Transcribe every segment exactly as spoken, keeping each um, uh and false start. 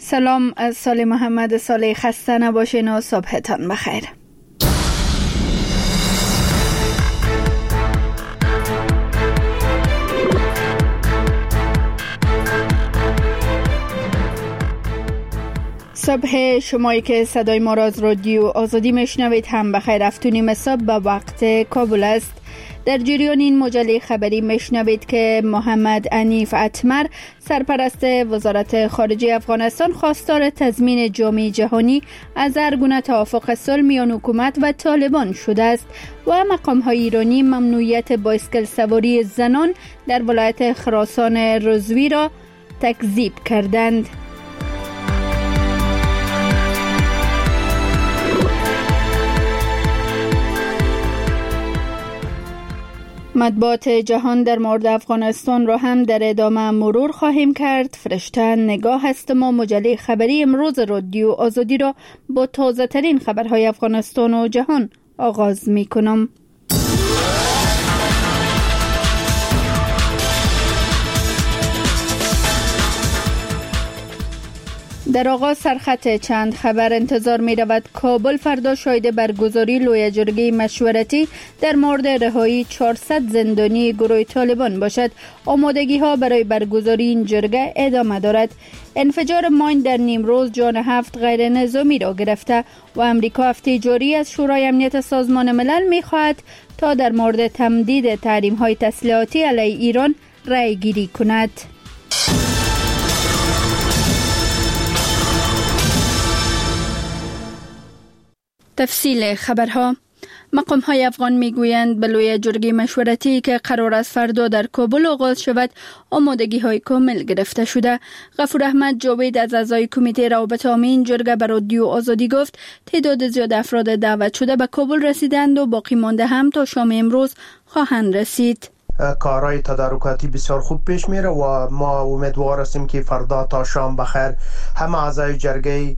سلام، از سال محمد صالح خسته نباشین و صبحتان بخیر. صبح شمایی که صدای ما را از رادیو آزادی میشنوید هم بخیر. هفتونیم صبح به وقت کابل است. در جریان این مجله خبری میشنوید که محمد عنیف اتمر، سرپرست وزارت خارجه افغانستان، خواستار تضمین جامعه جهانی از هر گونه توافق صلح میان حکومت و طالبان شده است و مقام‌های ایرانی ممنوعیت بایسکل سواری زنان در ولایت خراسان رضوی را تکذیب کردند. مطبوعات جهان در مورد افغانستان را هم در ادامه مرور خواهیم کرد. فرشته نگاه هستم و مجله خبری امروز رادیو آزادی را با تازه ترین خبرهای افغانستان و جهان آغاز می کنم. در آغاز سرخط چند خبر. انتظار می رود کابل فردا شاهد برگزاری لوی جرگه مشورتی در مورد رهایی چهارصد زندانی گروه طالبان باشد. آمادگی ها برای برگزاری این جرگه ادامه دارد. انفجار ماین در نیمروز جان هفت غیر نظامی را گرفته و امریکا هفته جاری از شورای امنیت سازمان ملل می خواهد تا در مورد تمدید تحریم های تسلیحاتی علیه ایران رأی گیری کند. تفصیل خبرها. مقام‌های افغان میگویند به لوی جرگه مشورتی که قرار است فردا در کابل آغاز شود آمادگی‌های کامل گرفته شده. غفور احمد جاوید از اعضای کمیته روابط عامه این جرگه به رادیو آزادی گفت تعداد زیاد افراد دعوت شده به کابل رسیدند و باقی مانده هم تا شام امروز خواهند رسید. کارهای تدارکاتی بسیار خوب پیش میره و ما امیدوار هستیم که فردا تا شام بخیر همه اعضای جرگه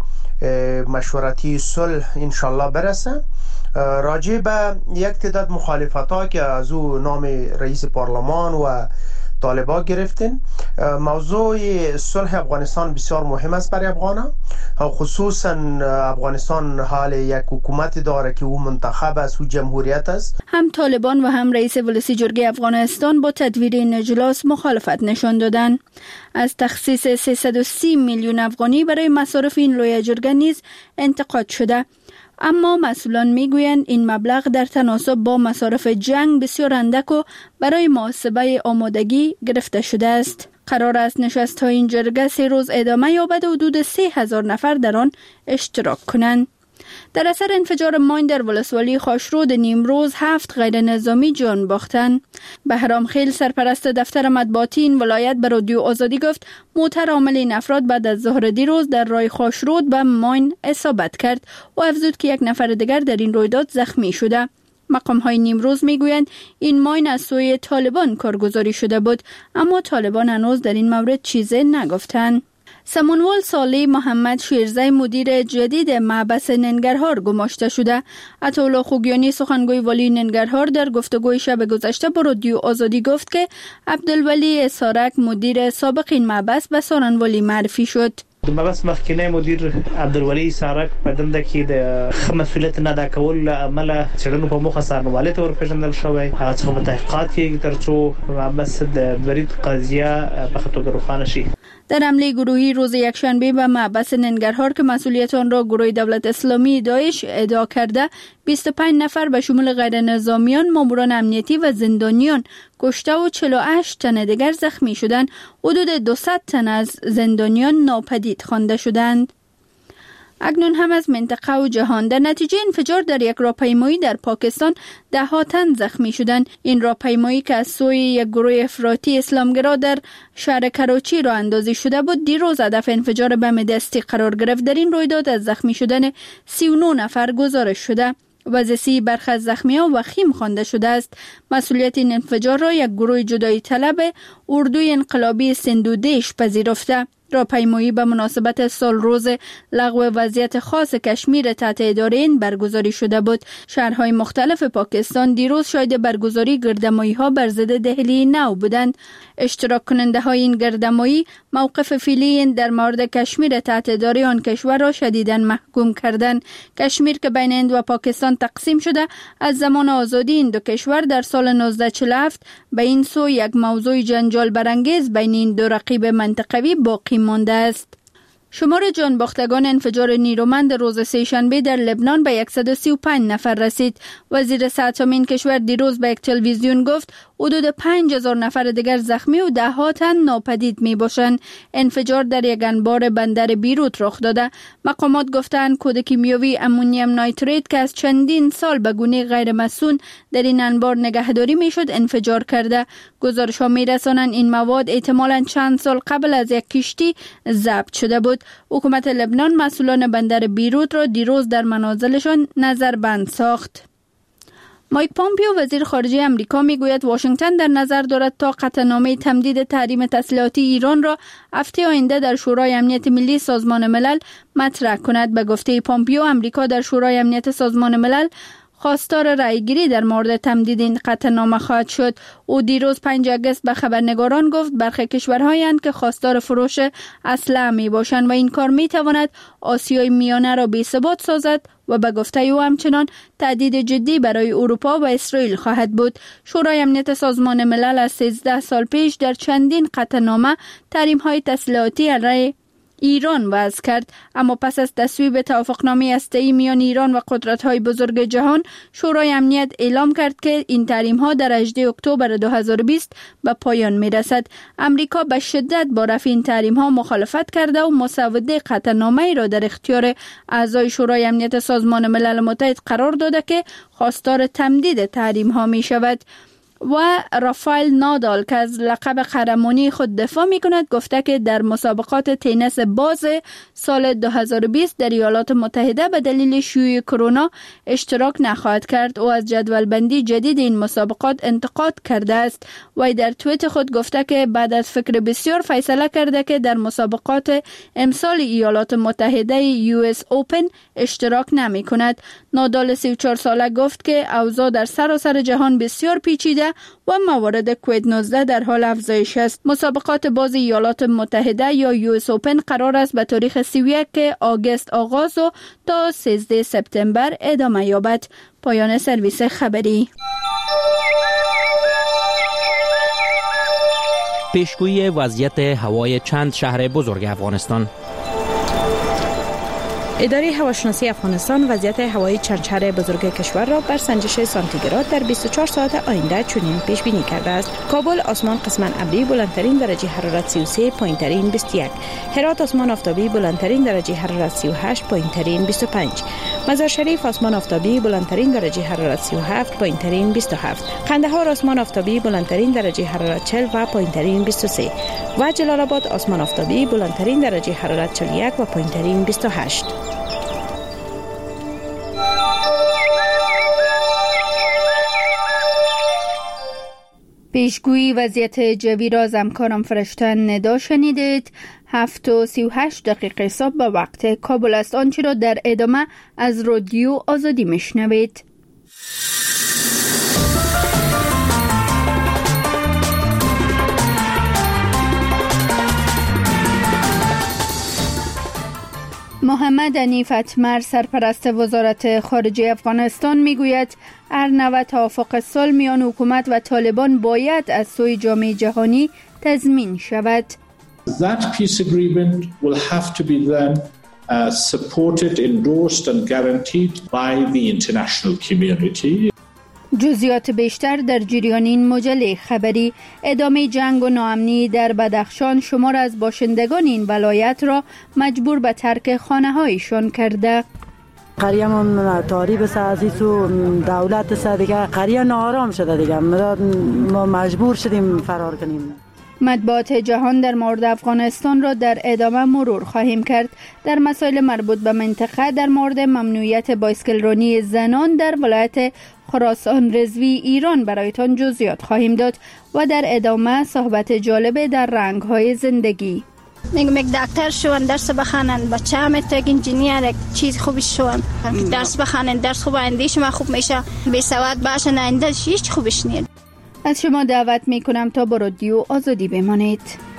مشورتی صلح انشالله برسه. راجع به یک تعداد مخالفت ها که از او نام رئیس پارلمان و طالبا گرفتین، موضوع صلح افغانستان بسیار مهم است برای افغانان، خصوصا افغانستان حال یک حکومت داره که او منتخب است، او جمهوریت است. هم طالبان و هم رئیس ولسی جرگه افغانستان با تدویر این اجلاس مخالفت نشان دادند. از تخصیص سیصد و سی میلیون افغانی برای مصارف این لوی جرگه نیز انتقاد شده، اما مسئولان میگویند این مبلغ در تناسب با مصارف جنگ بسیار اندک و برای محاسبه آمادگی گرفته شده است. قرار است نشست های این جرگه سه روز ادامه یابد و حدود سه هزار نفر در آن اشتراک کنند. در اثر انفجار ماین در ولسوالی خاشرود نیمروز هفت غیر نظامی جان باختند. بهرام خیل، سرپرست دفتر مطبوعاتی این ولایت، به رادیو آزادی گفت موتر عامل این افراد بعد از ظهر دیروز در راه خاشرود به ماین اصابت کرد و افزود که یک نفر دیگر در این رویداد زخمی شده. مقام های نیمروز میگویند این ماین از سوی طالبان کارگزاری شده بود، اما طالبان هنوز در این مورد چیزی نگفتند. سمنوال صالح محمد شیرزی، مدیر جدید محبس ننگرهار گماشته شده. عطاالله خوگیانی، سخنگوی والی ننگرهار، در گفتگوی شب گذشته با رادیو آزادی گفت که عبدالولی اسارک، مدیر سابق این محبس، به سارنوالی معرفی شد. د محبس مخکنی مدیر عبدالولی سارک په دنده کې د مسؤلیت نه ادا کولو له امله څېړنو په موخه سارنوالۍ ته ورپېژندل شوی. هغه څخه په تحقیقات کېږي تر څو محبس د برید قضیه په ښه توګه روښانه شي. در حمله گروهی روز یکشنبه به محبس ننگرهار که مسئولیت آن را گروه دولت اسلامی داعش ادعا کرده، بیست و پنج نفر به شمول غیر نظامیان، ماموران امنیتی و زندانیان کشته و چهل و هشت تن دیگر زخمی شدند. حدود دویست تن از زندانیان ناپدید خوانده شدند. اکنون هم از منطقه و جهان. در نتیجه انفجار در یک راهپیمایی در پاکستان ده ها تن زخمی شدند. این راهپیمایی که از سوی یک گروه افراطی اسلامگرا در شهر کراچی راه اندازی شده بود، دیروز هدف انفجار بم دستی قرار گرفت. در این رویداد از زخمی شدن سی و نه نفر گزارش شده. وضعیت برخی از زخمیان وخیم خوانده شده است. مسئولیت این انفجار را یک گروه جدایی طلب اردوی انقلابی سندودیش پذیرفته. راهپیمایی به مناسبت سال روز لغو وضعیت خاص کشمیر تحت اداره این برگزاری شده بود. شهرهای مختلف پاکستان دیروز شاهد برگزاری گردمایی ها بر ضد دهلی نو بودند. اشتراک کننده های این گردمایی موقف فعلی در مورد کشمیر تحت اداره آن کشور را شدیداً محکوم کردند. کشمیر که بین هند و پاکستان تقسیم شده از زمان آزادی این دو کشور در سال نوزده چهل و هفت به این سو یک موضوع جنجال برانگیز بین این دو رقیب منطقوی باقی مانده است. شمار جان باختگان انفجار نیرومند روز سه‌شنبه در لبنان به صد و سی و پنج نفر رسید. وزیر صحت این کشور دیروز به یک تلویزیون گفت حدود پنج هزار نفر دیگر زخمی و ده ها تن ناپدید می باشند. انفجار در یک انبار بندر بیروت رخ داده. مقامات گفتند کود کیمیاوی امونیم نایتریت که از چندین سال به گونه غیر مسئول در این انبار نگهداری می شد انفجار کرده. گزارش ها می رسانند این مواد احتمالاً چند سال قبل از یک کشتی ضبط شده بود. حکومت لبنان مسئولان بندر بیروت را دیروز در منازلشان نظربند ساخت. مایک پامپیو وزیر خارجه امریکا میگوید واشنگتن در نظر دارد تا قطعنامه تمدید تحریم تسلیحاتی ایران را هفته آینده در شورای امنیت ملی سازمان ملل مطرح کند. به گفته پامپیو امریکا در شورای امنیت سازمان ملل خواستار رأیگیری در مورد تمدید این قطعنامه خواهد شد. او دیروز پنجم آگوست به خبرنگاران گفت برخی کشورهایند که خواستار فروش اسلحه می باشند و این کار می تواند آسیای میانه را بی‌ثبات سازد و به گفته او همچنان تهدید جدی برای اروپا و اسرائیل خواهد بود. شورای امنیت سازمان ملل از سیزده سال پیش در چندین قطعنامه تحریم‌های تسلیحاتی علیه ایران وضع کرد، اما پس از تصویب توافقنامه هسته‌ای میان ایران و قدرت‌های بزرگ جهان شورای امنیت اعلام کرد که این تحریم‌ها در هجدهم اکتبر دو هزار و بیست به پایان می‌رسد. امریکا به شدت با رفع این تحریم‌ها مخالفت کرده و مسوده قطعنامه‌ای را در اختیار اعضای شورای امنیت سازمان ملل متحد قرار داده که خواستار تمدید تحریم‌ها می‌شود. و رافائل نادال که از لقب قهرمانی خود دفاع می کند گفته که در مسابقات تنیس باز سال دو هزار و بیست در ایالات متحده به دلیل شیوع کرونا اشتراک نخواهد کرد. او از جدول بندی جدید این مسابقات انتقاد کرده است. وی در توییت خود گفته که بعد از فکر بسیار فیصله کرده که در مسابقات امسال ایالات متحده یو اس اوپن اشتراک نمی کند. نادال سی و چهار ساله گفت که اوضاع در سراسر جهان بسیار پیچیده و موارد کووید نوزده در حال افزایش است. مسابقات باز ایالات متحده یا یو اس اوپن قرار است به تاریخ سی و یک آگوست آغاز و تا سیزده سپتامبر ادامه یابد. پایان سرویس خبری. پیشگویی وضعیت هوای چند شهر بزرگ افغانستان. اداره هواشناسی افغانستان وضعیت هوایی چند شهر بزرگ کشور را بر سنجش سانتیگراد در بیست و چهار ساعت آینده چنین پیش بینی کرده است. کابل آسمان قسماً ابری بلندترین درجه حرارت سی و سه، پایینترین بیست و یک. هرات آسمان آفتابی بلندترین درجه حرارت سی و هشت، پایینترین بیست و پنج. مزار شریف آسمان آفتابی بلندترین درجه حرارت سی و هفت، پایینترین بیست و هفت. قندهار آسمان آفتابی بلندترین درجه حرارت چهل و پایینترین بیست و سه. و جلال آباد آسمان آفتابی بلندترین درجه حرارت چهل و یک و پایینترین بیست و هشت. پیشگویی وضعیت جوی را از همکارم فرشته ندا شنیدید. هفت و سی و هشت دقیقه صبح به وقت کابل است. آنچه را در ادامه از رادیو آزادی میشنوید. محمد حنیف اتمر سرپرست وزارت خارجه افغانستان میگوید هر نوع توافق صلح میان حکومت و طالبان باید از سوی جامعه جهانی تضمین شود. That peace agreement will have to be then uh, supported, endorsed and guaranteed by the international community. جزئیات بیشتر در جریان این مجله خبری. ادامه جنگ و ناامنی در بدخشان شمار از باشندگان این ولایت را مجبور به ترک خانه‌هایشان کرده. قریه من تاریب سازی و دولت سا دیگه قریه ناآرام شده دیگه ما مجبور شدیم فرار کنیم. مطبوعات جهان در مورد افغانستان را در ادامه مرور خواهیم کرد. در مسائل مربوط به منطقه در مورد ممنوعیت بایسکلرانی زنان در ولایت خراسان رضوی ایران برایتان جزئیات خواهیم داد و در ادامه صحبت جالب در رنگ‌های زندگی. میگم یک دکتر شون درس بخونن، بچه هم تا یک انجینیر یک چیز خوبی شون درس بخونن، درس خوب آیندهش ما خوب میشه، بی سواد باشن آیندهش هیچ خوبش نیست. از شما دعوت میکنم تا با رادیو آزادی بمانید.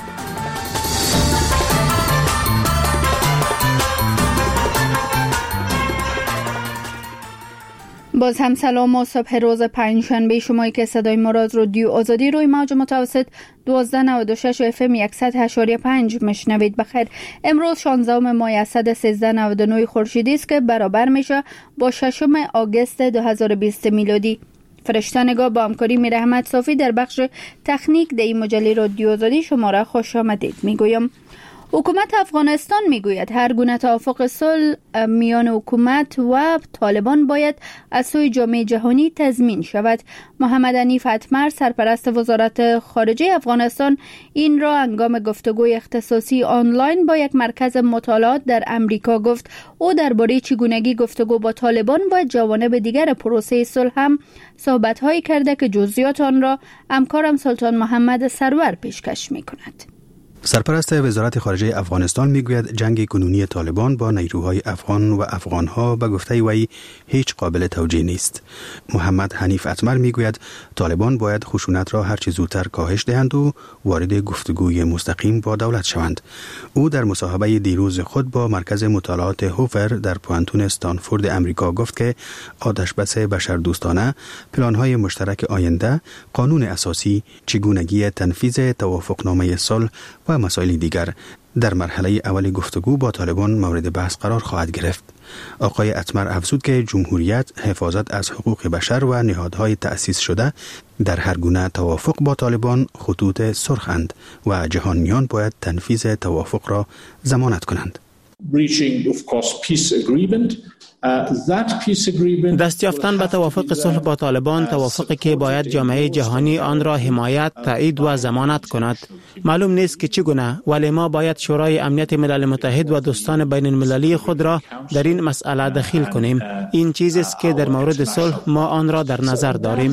باز هم سلام و صبح روز پنجشنبه شمایی که صدای ما را از رادیو آزادی روی موج متوسط دوازده نود و شش اف ام صد و هشت و پنج مشنوید. بخیر. امروز شانزدهم ماه صد و سیزده نود و نه خورشیدی است که برابر میشه با ششم آگوست دو هزار و بیست میلادی. فرشته نگاه با همکاری میر احمد صافی در بخش تکنیک در این مجله رادیو آزادی شما را خوش آمدید میگویم. حکومت افغانستان میگوید هر گونه توافق صلح میان حکومت و طالبان باید از سوی جامعه جهانی تضمین شود. محمد حنیف اتمر سرپرست وزارت خارجه افغانستان این را هنگام گفتگوی اختصاصی آنلاین با یک مرکز مطالعات در امریکا گفت. او درباره چگونگی گفتگو با طالبان و جوانب دیگر پروسه صلح هم صحبت‌هایی کرده که جزئیات آن را همکارم سلطان محمد سرور پیشکش می‌کند. سرپرست وزارت خارجه افغانستان میگوید جنگ کنونی طالبان با نیروهای افغان و افغانها به گفته وی هیچ قابل توجیه نیست. محمد حنیف اتمر میگوید طالبان باید خشونت را هرچه زودتر کاهش دهند و وارد گفتگوی مستقیم با دولت شوند. او در مصاحبه دیروز خود با مرکز مطالعات هوفر در پوانتون استانفورد امریکا گفت که آتشبس بشردوستانه، پلان‌های مشترک آینده، قانون اساسی، چگونگی تنفیذ توافقنامه صلح و مسائل دیگر در مرحله اول گفتگو با طالبان مورد بحث قرار خواهد گرفت. آقای اتمر افزود که جمهوریت، حفاظت از حقوق بشر و نهادهای تأسیس شده در هر گونه توافق با طالبان خطوط سرخند و جهانیان باید تنفیذ توافق را ضمانت کنند. دست یافتن به توافق صلح با طالبان توافقی که باید جامعه جهانی آن را حمایت، تایید و ضمانت کند. معلوم نیست که چگونه، ولی ما باید شورای امنیت ملل متحد و دوستان بین المللی خود را در این مسئله دخیل کنیم. این چیزی است که در مورد صلح ما آن را در نظر داریم.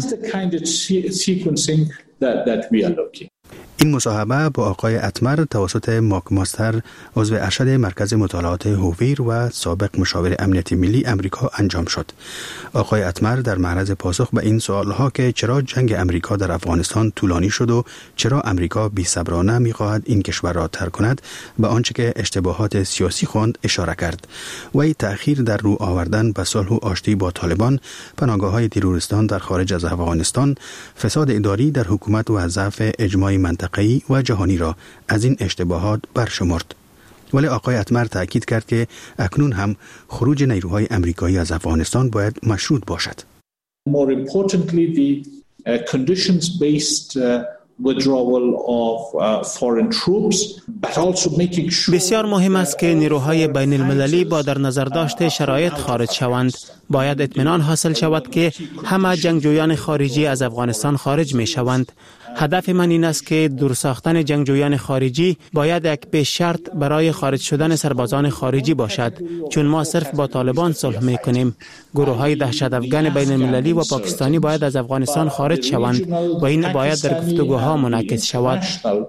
این مصاحبه با آقای اتمر توسط ماک ماستر عضو ارشد مرکز مطالعات هوویر و سابق مشاور امنیت ملی امریکا انجام شد. آقای اتمر در معرض پاسخ به این سوالها که چرا جنگ امریکا در افغانستان طولانی شد و چرا امریکا بی‌صبرانه می‌خواهد این کشور را ترک کند به آنچه که اشتباهات سیاسی خواند اشاره کرد. وی تأخیر در رو آوردن به صلح و آشتی با طالبان، پناهگاه‌های تروریستان در خارج از افغانستان، فساد اداری در حکومت و ضعف اجماع منطقه‌ای و جهانی را از این اشتباهات برشمرد. ولی آقای اتمر تأکید کرد که اکنون هم خروج نیروهای امریکایی از افغانستان باید مشروط باشد. More importantly, the uh, conditions-based uh, withdrawal of uh, foreign troops, but also making sure بسیار مهم است که نیروهای بین المللی با در نظر داشت شرایط خارج شوند. باید اطمینان حاصل شود که همه جنگجویان خارجی از افغانستان خارج می شوند. هدف من این است که دور ساختن جنگجویان خارجی باید یک پیش شرط برای خارج شدن سربازان خارجی باشد، چون ما صرف با طالبان صلح می کنیم. گروه های دهشت افغان بین المللی و پاکستانی باید از افغانستان خارج شوند و این باید در گفتگوها منعکس شود.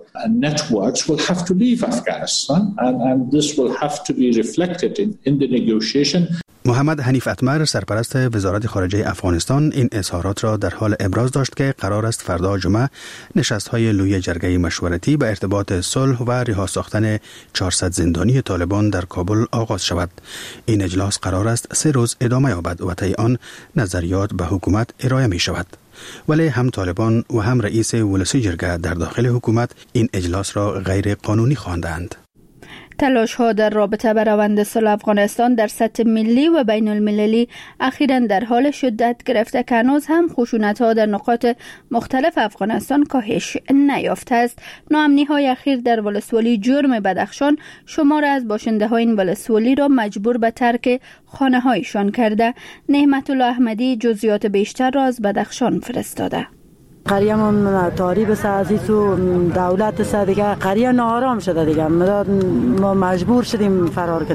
محمد حنیف اتمر سرپرست وزارت خارجه افغانستان این اظهارات را در حال ابراز داشت که قرار است فردا جمعه نشست‌های لوی جرگه مشورتی به ارتباط صلح و رها ساختن چهارصد زندانی طالبان در کابل آغاز شود. این اجلاس قرار است سه روز ادامه یابد و طی آن نظریات به حکومت ارائه می شود. ولی هم طالبان و هم رئیس ولسی جرگه در داخل حکومت این اجلاس را غیر قانونی خواندند. تلاش ها در رابطه با روند صلح افغانستان در سطح ملی و بین المللی اخیراً در حال شدت گرفته که هنوز هم خشونت ها در نقاط مختلف افغانستان کاهش نیافته است. ناامنی های اخیر در ولسوالی جرم بدخشان شمار از باشنده های این ولسوالی را مجبور به ترک خانه هایشان کرده. نعمت الله احمدی جزئیات بیشتر را از بدخشان فرستاده. قریه من تاریب سازی تو دولت سا دیگه قریه ناآرام شده دیگه ما مجبور شدیم فرار کنیم.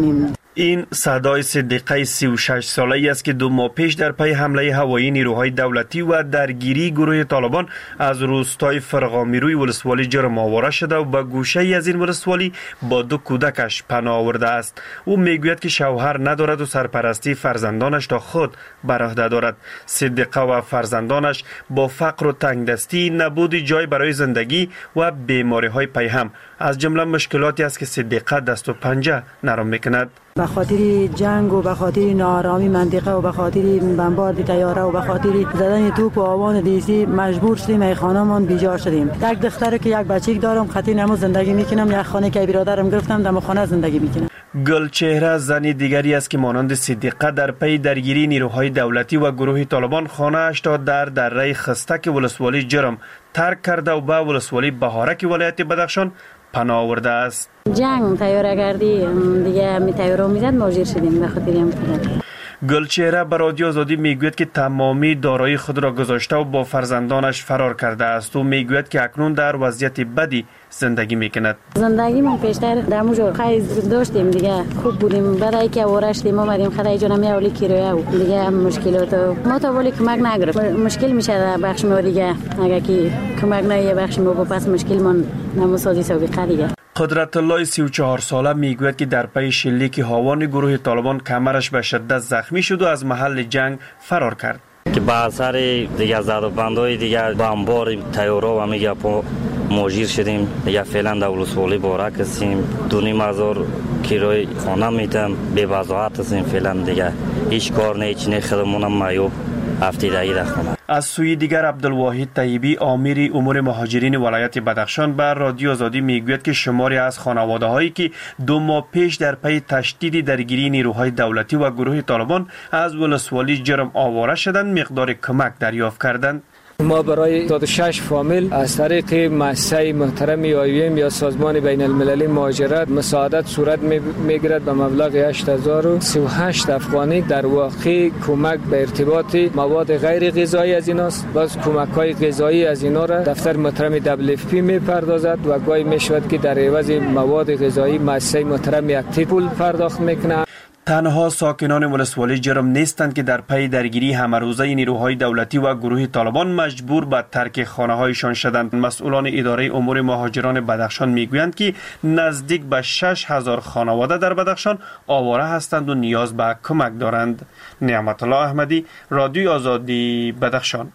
این صدای صدیقه سی و شش ساله‌ای است که دو ماه پیش در پی حمله هوایی نیروهای دولتی و درگیری گروه طالبان از روستای فرغامیروی ولسوالی جرم آواره شده و به گوشه ای از این ولسوالی با دو کودکش پناه آورده است. او میگوید که شوهر ندارد و سرپرستی فرزندانش تا خود بر عهده دارد. صدیقه و فرزندانش با فقر و تنگدستی، نبود جای برای زندگی و بیماری‌های پیهم از جمله مشکلاتی است که صدیقه دست و پنجه نرم میکند. به خاطر جنگ و به خاطر نارامی منطقه و به خاطر بمبارد طیاره و به خاطر زدن توپ و آوان دیسی مجبور شدیم ای خانه‌مان بیجا شدیم. یک دختر که یک بچه دارم خطی نمو زندگی میکنم، یک خانه که برادرم گرفتم دم خانه زندگی میکنم. گلچهره زنی دیگری است که مانند صدیقه در پی درگیری نیروهای دولتی و گروه طالبان خانه اش تا در دره خستک ولسوالی جرم ترک کرده و به ولسوالی بهارک ولایت بدخشان پناه آورده است. جنگ تیاره کردی دیگه می تیاره میزد ماجر شدیم به خاطر هم کردیم. گلچهره به رادیو آزادی میگوید که تمامی دارایی خود را گذاشته و با فرزندانش فرار کرده است و میگوید که اکنون در وضعیت بدی زندگی میکند. زندگی من پیشتر دموجو خیز داشتیم دیگه خوب بودیم، برای که ورشتیم اومدیم خدای جانم یا اولی کیرویا و دیگه مشکلات ما تا ولی کمک نگرفت. مشکل میشه بخش ما دیگه اگه کی کمک نگه بخش ما با پس مشکل من نموسازی سابقه دیگه. قدرت الله سی و چهار ساله میگوید که در پی شلیک هاوان گروه طالبان کمرش به شدت زخمی شد و از محل جنگ فرار کرد. که با اثر دیگه زدوبندهای دیگه بمبار طیاره و میگه پا ماجر شدیم دیگه. فعلا در ولسوالی بارک هستیم، دو نیم هزار کرایه خانه میتم، بی وضاحت هستیم فعلا دیگه. هیچ کار نه، هیچ نه، خودمونم معیوب هفته‌ای در خانه. از سوی دیگر عبدالواحد طیبی آمیر امور مهاجرین ولایت بدخشان بر رادیو آزادی میگوید که شماری از خانواده هایی که دو ماه پیش در پی تشدید درگیری نیروهای دولتی و گروه طالبان از ولسوالی جرم آواره شدند مقدار کمک دریافت کردند. ما برای هفتاد و شش فامیل از طریق مؤسسه محترم آی او ام یا سازمان بین المللی مهاجرت مساعدت صورت میگیرد به مبلغ هشت هزار و سی و هشت افغانی. در واقع کمک به ارتباط مواد غیر غذایی از ایناست. باز کمک های غذایی از اینا را دفتر محترم دبلیو اف پی میپردازد و گاهی میشود که در عوض مواد غذایی مؤسسه محترم یک تیپ پول پرداخت میکنه. تنها ساکنان ولسوالی جرم نیستند که در پی درگیری همروزه نیروهای دولتی و گروه طالبان مجبور به ترک خانه‌هایشان شدند. مسئولان اداره امور مهاجران بدخشان میگویند که نزدیک به شش هزار خانواده در بدخشان آواره هستند و نیاز به کمک دارند. نعمت الله احمدی، رادیو آزادی، بدخشان.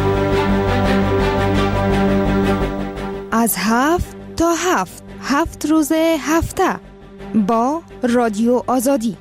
از هفت تا هفت هفت روز هفته با رادیو آزادی.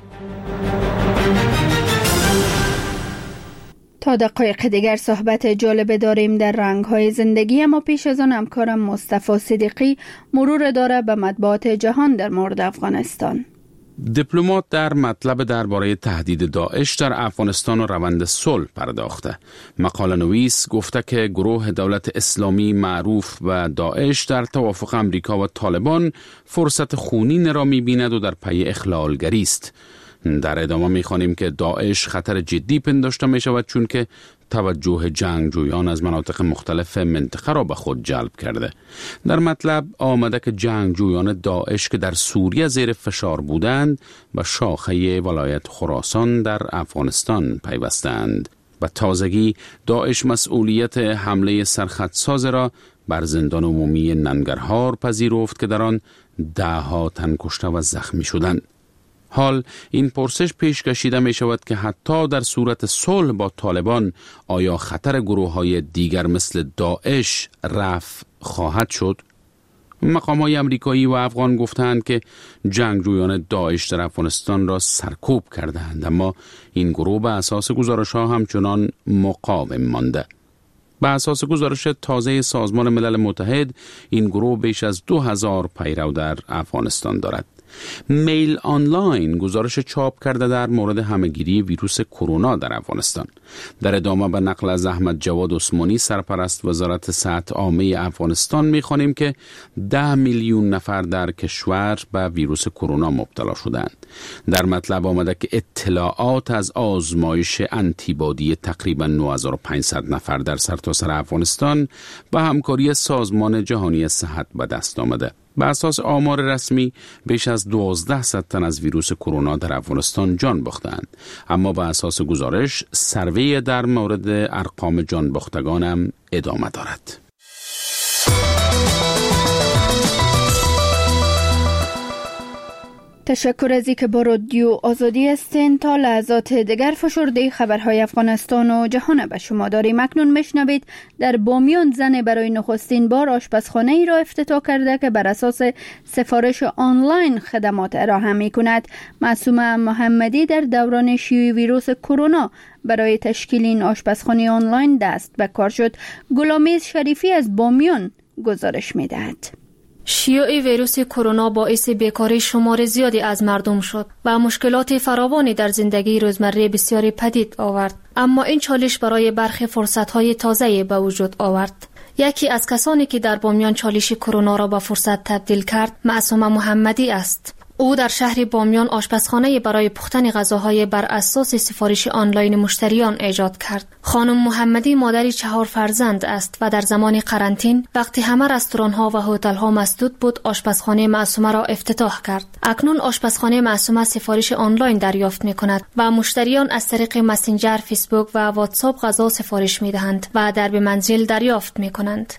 تا دقایق دیگر صحبت جالب داریم در رنگ‌های زندگی، اما پیش از آن همکارم مصطفی صدیقی مرور داره به مطبوعات جهان در مورد افغانستان. دیپلمات در مطلب درباره تهدید داعش در افغانستان و روند صلح پرداخته. مقاله نویس گفته که گروه دولت اسلامی معروف و داعش در توافق امریکا و طالبان فرصت خونین را می‌بیند و در پی اخلالگری است. در ادامه می‌خوانیم که داعش خطر جدی پنداشته می‌شود چون که توجه جنگجویان از مناطق مختلف منطقه را به خود جلب کرده. در مطلب آمده که جنگجویان داعش که در سوریه زیر فشار بودند و شاخه ولایت خراسان در افغانستان پیوستند. و تازگی داعش مسئولیت حمله سرخطساز را بر زندان عمومی ننگرهار پذیرفت که در آن ده ها تن کشته و زخمی شدند. حال این پرسش پیش کشیده می شود که حتی در صورت صلح با طالبان آیا خطر گروه های دیگر مثل داعش رفع خواهد شد؟ مقام های امریکایی و افغان گفتند که جنگجویان داعش در افغانستان را سرکوب کردند، اما این گروه به اساس گزارش ها همچنان مقاوم مانده. به اساس گزارش تازه سازمان ملل متحد این گروه بیش از دو هزار پیرو در افغانستان دارد. میل آنلاین گزارش چاپ کرده در مورد همهگیری ویروس کرونا در افغانستان. در ادامه به نقل از احمد جواد عثمانی سرپرست وزارت صحت عامه افغانستان می‌خوانیم که ده میلیون نفر در کشور به ویروس کرونا مبتلا شدند. در مطلب آمده که اطلاعات از آزمایش آنتیبادی تقریباً نه هزار و پانصد نفر در سرتاسر افغانستان با همکاری سازمان جهانی صحت به دست آمده. به اساس آمار رسمی بیش از دوازده صد تن از ویروس کرونا در افغانستان جان باختند، اما به اساس گزارش سروی در مورد ارقام جان باختگان هم ادامه دارد. تشکر از اینکه با رادیو آزادی هستین. تا لحظات دیگر فشرده خبرهای افغانستان و جهان به شما داریم. اکنون میشنوید در بامیان زن برای نخستین بار آشپزخانه ای را افتتاح کرده که بر اساس سفارش آنلاین خدمات ارائه می کند. معصومه محمدی در دوران شیوع ویروس کرونا برای تشکیل این آشپزخانه آنلاین دست به کار شد. گلامیز شریفی از بامیان گزارش می دهد. شیوع ویروس کرونا باعث بیکاری شمار زیادی از مردم شد و مشکلات فراوانی در زندگی روزمره بسیاری پدید آورد. اما این چالش برای برخی فرصت‌های تازه‌ای به وجود آورد. یکی از کسانی که در بامیان چالش کرونا را به فرصت تبدیل کرد، معصومه محمدی است. او در شهر بامیان آشپزخانه برای پختن غذاهای بر اساس سفارش آنلاین مشتریان ایجاد کرد. خانم محمدی مادری چهار فرزند است و در زمان قرنطینه وقتی همه رستوران‌ها و هتل‌ها مسدود بود، آشپزخانه معصومه را افتتاح کرد. اکنون آشپزخانه معصومه سفارش آنلاین دریافت می‌کند و مشتریان از طریق مسنجر، فیسبوک و واتساپ غذا سفارش می‌دهند و در به منزل دریافت می‌کنند.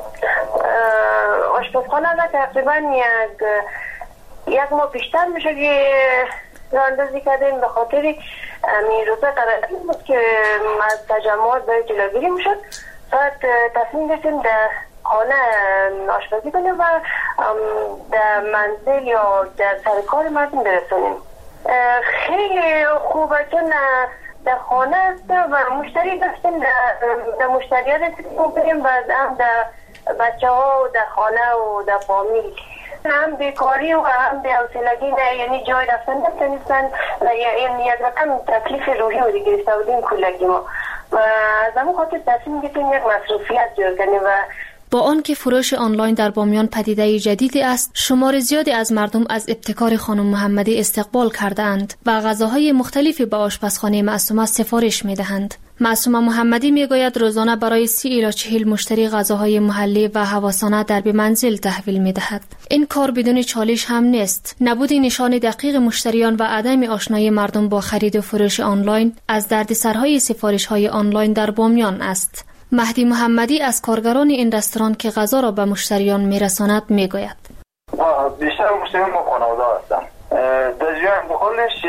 آشپزخانه تقریباً یک یک ماه بیشتر میشه که راندازی کردیم به خاطر می روزه قرار بود که از تجمعات باید جلوگیری میشد. بعد تصمیم گرفتیم در خانه آشپزی کنیم و در منزل یا در سر کار مردم برسونیم. خیلی خوبه چون در خانه است و مشتری داشتیم، در مشتری ها رسیدیم بریم و هم در بچه ها و در خانه و در فامیل هم بیکاری و هم بی‌حوصلگی نه، یعنی جای رفتن نمی‌تونستن، یعنی یک رقم تکلیف روحی رو گرفته بودیم کلگی ما و از همون خاطر تصمیم گرفتیم یک مصروفیت جور کنیم. و با آنکه فروش آنلاین در بامیان پدیده جدیدی است، شمار زیادی از مردم از ابتکار خانم محمدی استقبال کردند و غذاهای مختلفی به آشپزخانه معصومه سفارش می‌دهند. معصومه محمدی میگوید روزانه برای سی الی چهل مشتری غذاهای محلی و هواسانه در به منزل تحویل میدهد. این کار بدون چالش هم نیست. نبود نشان دقیق مشتریان و عدم آشنایی مردم با خرید و فروش آنلاین از دردسرهای سفارش‌های آنلاین در بامیان است. مهدی محمدی از کارگران این رستوران که غذا را به مشتریان میرساند میگوید. بیشتر مشتریان با خانواده هستن. در جریان بخورش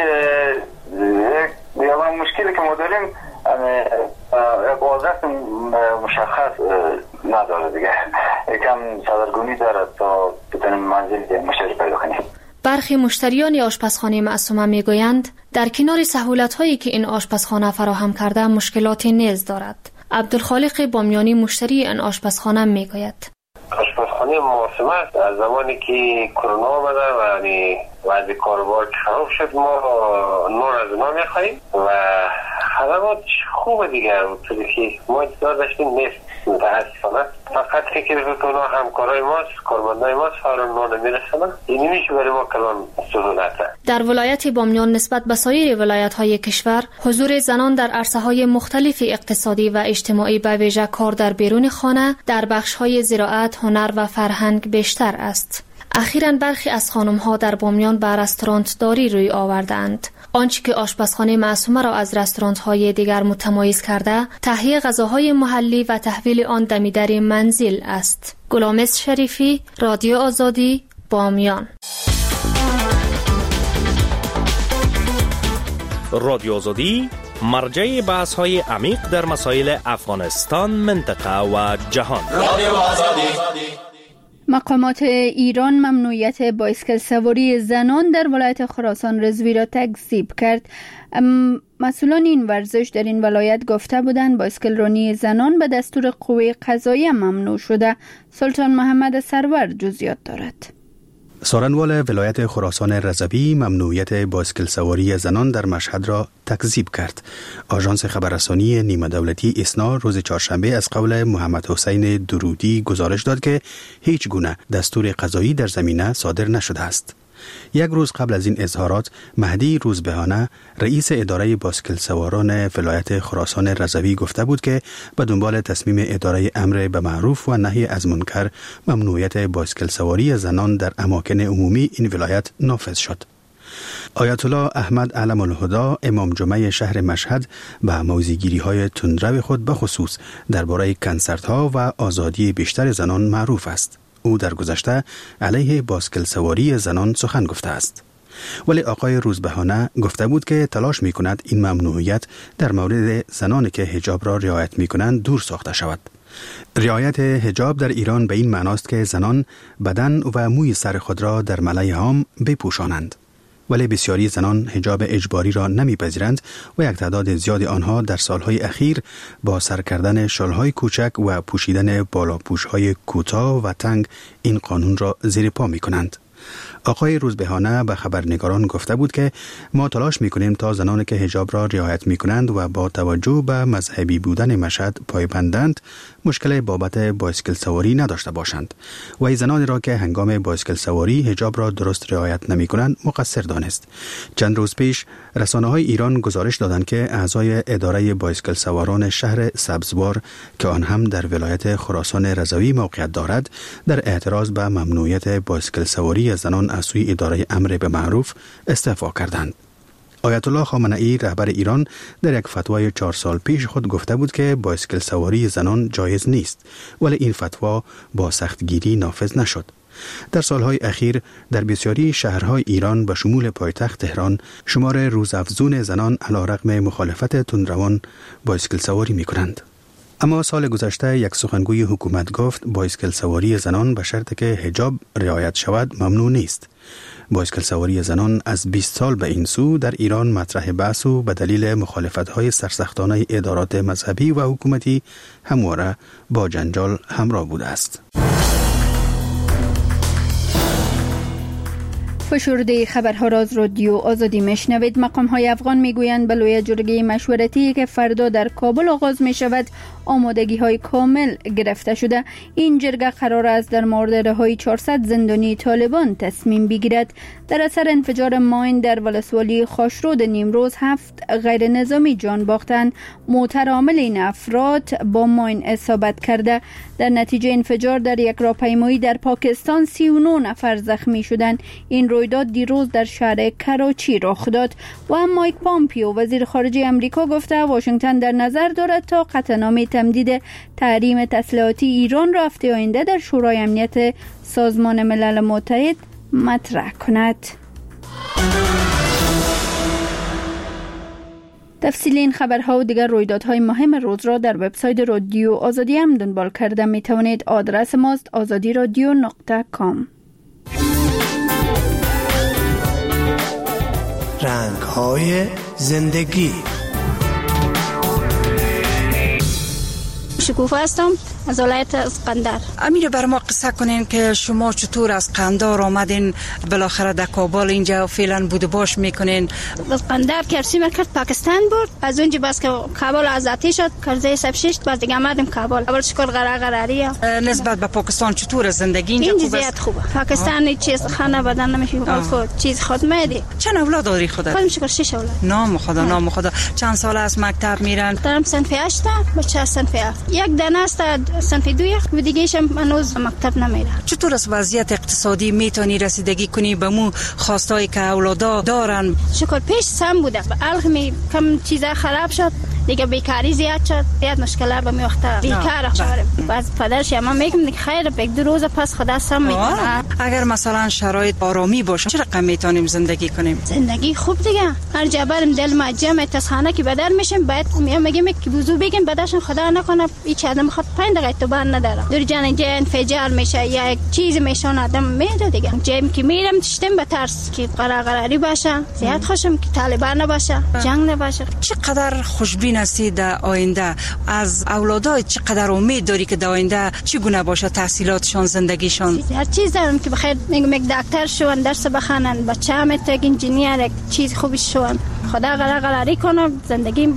یک مشکلی که ما داریم یک وضعیت مشخص نداره دیگه، یکم سردرگمی داره تا بتونیم منزل مشتری پیدا کنیم. برخی مشتریان آشپزخانه معصومه میگویند در کنار سهولت‌هایی که این آشپزخانه فراهم کرده مشکلاتی نیز دارد. عبدالخالق بامیانی مشتری این آشپزخانه میگوید. آشپزخانه معصومه از زمانی که کرونا آمده و یعنی وضع کاروبار خراب شد ما نور از اونا میخواییم و خدمات خوبه دیگه، اونطوری که ما انتظار داشتیم نیست. متاسفانه فقط فکر میکنم همکارای ماست، کارمندای ماست فورا نور نمیرسنه، این میشه برای ما کلان سهولته. در ولایت بامیان نسبت به سایر ولایت‌های کشور حضور زنان در عرصه‌های مختلف اقتصادی و اجتماعی به ویژه کار در بیرون خانه در بخش‌های زراعت، هنر و فرهنگ بیشتر است. اخیراً برخی از خانم‌ها در بامیان به رستوران داری روی آوردند. آنچه که آشپزخانه معصومه را از رستوران‌های دیگر متمایز کرده، تهیه غذاهای محلی و تحویل آن دمیدر منزل است. گلامز شریفی، رادیو آزادی، بامیان. رادیو آزادی مرجع بحث‌های عمیق در مسائل افغانستان، منطقه و جهان. رادیو آزادی. مقامات ایران ممنوعیت بایسکل سواری زنان در ولایت خراسان رضوی را تکذیب کرد. مسئولان این ورزش در این ولایت گفته بودند بایسکل رانی زنان به دستور قوه قضاییه ممنوع شده. سلطان محمد سرور جزئیات دارد. سارنوال ولایت خراسان رضوی ممنوعیت بایسکل سواری زنان در مشهد را تکذیب کرد. آژانس خبررسانی نیمه دولتی اسنا روز چهارشنبه از قول محمد حسین درودی گزارش داد که هیچ گونه دستور قضایی در زمینه صادر نشده است. یک روز قبل از این اظهارات مهدی روزبهانه رئیس اداره بایسکل سواران ولایت خراسان رضوی گفته بود که به دنبال تصمیم اداره امر به معروف و نهی از منکر ممنوعیت بایسکل سواری زنان در اماکن عمومی این ولایت نافذ شد. آیت الله احمد علم الهدا امام جمعه شهر مشهد به موضع‌گیری های تندرو خود به خصوص درباره کنسرت ها و آزادی بیشتر زنان معروف است. او در گذشته علیه بایسکل سواری زنان سخن گفته است. ولی آقای روزبهانه گفته بود که تلاش می کند این ممنوعیت در مورد زنانی که حجاب را رعایت می کنند دور ساخته شود. رعایت حجاب در ایران به این معناست که زنان بدن و موی سر خود را در ملأ عام بپوشانند. ولی بسیاری زنان حجاب اجباری را نمیپذیرند و یک تعداد زیاد آنها در سالهای اخیر با سر کردن شالهای کوچک و پوشیدن بالاپوشهای کوتاه و تنگ این قانون را زیر پا می کنند. آقای روزبهانه به خبرنگاران گفته بود که ما تلاش میکنیم تا زنانی که حجاب را رعایت میکنند و با توجه به مذهبی بودن مشهد پایبندند مشکل بابت بایسکل سواری نداشته باشند و زنانی را که هنگام بایسکل سواری حجاب را درست رعایت نمیکنند مقصر دانست. چند روز پیش رسانه‌های ایران گزارش دادند که اعضای اداره بایسکل سواران شهر سبزوار که آن هم در ولایت خراسان رضوی موقعیت دارد در اعتراض به ممنوعیت بایسکل سواری زنان از سوی اداره امر به معروف استعفا کردند. آیت الله خامنه‌ای رهبر ایران در یک فتوای چهار سال پیش خود گفته بود که بایسکل سواری زنان جایز نیست، ولی این فتوا با سختگیری نافذ نشد. در سالهای اخیر در بسیاری شهرهای ایران به شمول پایتخت تهران شمار روزافزون زنان علیرغم مخالفت تندروان بایسکل سواری می کنند. اما سال گذشته یک سخنگوی حکومت گفت بایسکل سواری زنان به شرط که حجاب رعایت شود ممنوع نیست. بایسکل سواری زنان از بیست سال به این سو در ایران مطرح بحث و به دلیل مخالفت‌های سرسختانه ادارات مذهبی و حکومتی همواره با جنجال همراه بوده است. فشرده خبرها را از رادیو آزادی میشنوید. مقام های افغان میگویند به لوی جرگه مشورتی که فردا در کابل آغاز می شود آمادگی های کامل گرفته شده. این جرگه قرار است در مورد رهایی چهارصد زندانی طالبان تصمیم بگیرد. در اثر انفجار ماین در ولسوالی خاشرود نیمروز هفت غیر نظامی جان باختند. موتر عامل این افراد با ماین اصابت کرده. در نتیجه انفجار در یک راهپیمایی در پاکستان سی و نه نفر زخمی شدند. این رویداد دیروز در شهر کراچی رخ داد. و مایک پامپیو وزیر خارجه امریکا گفته واشنگتن در نظر دارد تا قطعنامه تمدید تحریم تسلیحاتی ایران را هفته آینده در شورای امنیت سازمان ملل متحد مطرح کند. تفصیل این خبرها و دیگر رویدادهای مهم روز را در وبسایت رادیو آزادی هم دنبال کرده می توانید. آدرس ماست آزادی رادیو نقطه کام. رنگ‌های زندگی. شکوفه هستم از ولایت اسکندر. امیر بر ما قصه کنین که شما چطور از قندار آمدین بالاخره در کابل اینجا فعلا بود باش میکنین؟ اسکندر کرسی مرکز پاکستان بود، از اونجا بس که کابل آزادی شد کرزه سب شش باز دیگه آمدیم کابل. اول شکر قرار قراریه. نسبت به پاکستان چطور زندگی اینجا؟ اینجا زیاد خوبه. پاکستان چیز خانه بدن نمیشه خود چیز خود میدی. چند اولاد داری خودت؟ خودم شکر شش اولاد. نام خدا نام خدا. چند سال از مکتب میرن؟ دارم صنف هشت بچه صنف هفت. یک دانه است صنف دو یک و دیگه شم هنوز مکتب نمیره. چطور از وضعیت اقتصادی میتونی رسیدگی کنی به مو خواستایی که اولادا دارن؟ شکر پیش سم بوده الگمی کم چیزا خراب شد دیگه بیکاری زیاد شد، زیاد مشکلات به می وقتا بیکار شدیم. باز پدرش ما میگم دیگه خیر به دو روز پس خدا سم میکنه. اگر مثلا شرایط آرامی باشه چه رقم میتونیم زندگی کنیم؟ زندگی خوب دیگه هر جا بریم دل ما جمع تسخانه که بدر میشیم باید میام میگم که بوزو بگیم بدرشون خدا نکنه هیچ آدم خود پنج دقیقه تو بند نداره دور جان جه انفجار میشه یا یک چیز میشون آدم میره دیگه. جیم که میرم تشتم به ترس که قرار قراری باشه، زیاد خوشم که طالبان نباشه، جنگ نباشه. چقدر خوشبین هستی در آینده؟ از اولادای چقدر امید داری که در آینده چگونه باشه تحصیلاتشون، زندگیشون؟ هر چیز دارم که بخیر میگم یک دکتر شون، درس بخونن، بچه‌ام یک انجینیر، یک چیز خوبی شون. خدا قرار قراری کنه زندگی باید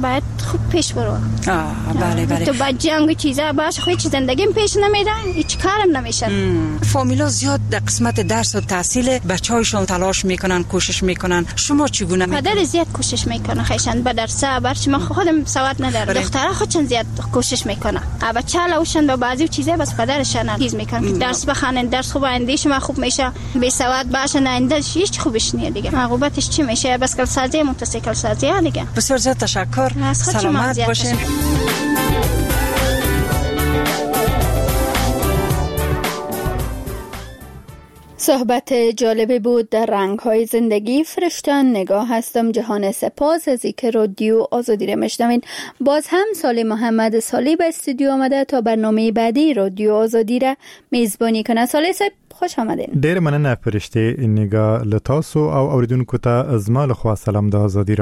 خوب پیش برو. آه بله بله. تو با جنگ و چیزا باش خودت زندگیم پیش نمیره، هیچ کارم نمیشه. فامیلا زیاد در قسمت درس و تحصیل بچه‌هایشون تلاش میکنن، کوشش میکنن. شما چگونه میکنید؟ پدر زیاد کوشش میکنه خیشان به درس، برش من خودم سواد ندارم. دخترها خودشون زیاد کوشش میکنه. بچه لاوشن با بعضی چیزا بس پدرشان چیز میکنه. درس بخونن، درس خوب آینده شما خوب میشه. بی سواد باشن آینده هیچ خوبش نیست دیگه. عاقبتش چی میشه؟ بس کل سازی موتورسیکل سازی دیگه. بسیار زیاد تشکر. سلامت باشین. صحبت جالبی بود در رنگ‌های زندگی. فرشتان نگاه هستم. جهان سپاس از اینکه رادیو آزادی را میشنوین. باز هم سالی محمد سالی به استودیو آمده تا برنامه بعدی رادیو آزادی را میزبانی کنه. سالی صاحب خوش آمدین. ډیر مننه فرشته نگاه لتاسو او اوریدونکو ته از مال خوا سلام د آزادی